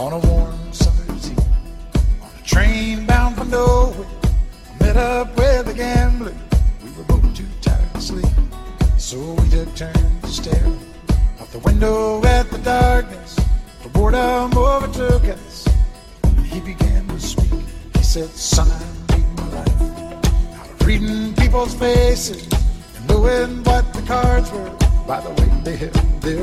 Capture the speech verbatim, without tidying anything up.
on a warm summer's eve. On a train bound for nowhere, I met up with a gambler. We were both too tired to sleep, so we took turns to stare out the window at the darkness. For boredom overtook us, and he began to speak. He said, son, I'm reading my life out of reading people's faces and knowing what the cards were by the way they held their